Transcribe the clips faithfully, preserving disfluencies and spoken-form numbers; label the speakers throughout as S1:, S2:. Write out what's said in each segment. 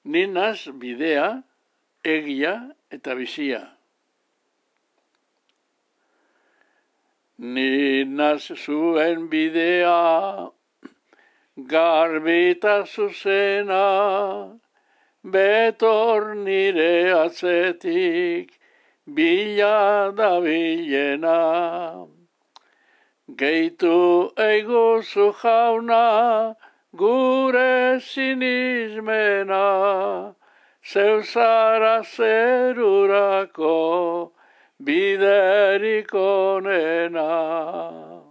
S1: Ninaz bidea, egia eta bizia. Ninaz zuen bidea, garbita zuzena, betor nire atzetik, bila da bilena. Gehitu eiguzu jauna, gure sinismena, zeu zara zerurako, biderik onena.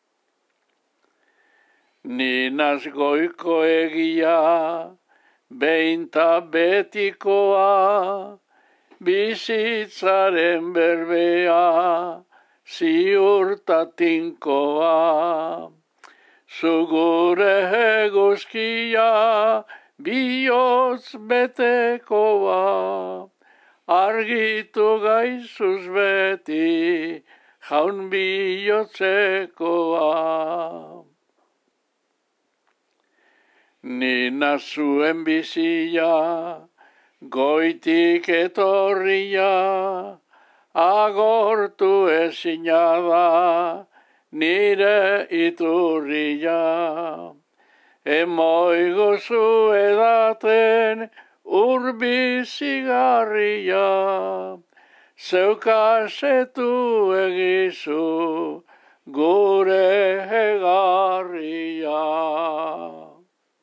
S1: Ninaz goiko egia, beinta betikoa, bizitzaren berbea, ziurtatinkoa. Zugure eguzkia, bihotz betekoa, argitu gaizuz beti, jaun bihotzekoa. Nina zuen bizia, goitik etorria, agortu ezina da, nire iturria. Emoiguzu edaten urbizigarria, zeukasetu egizu gure egarria.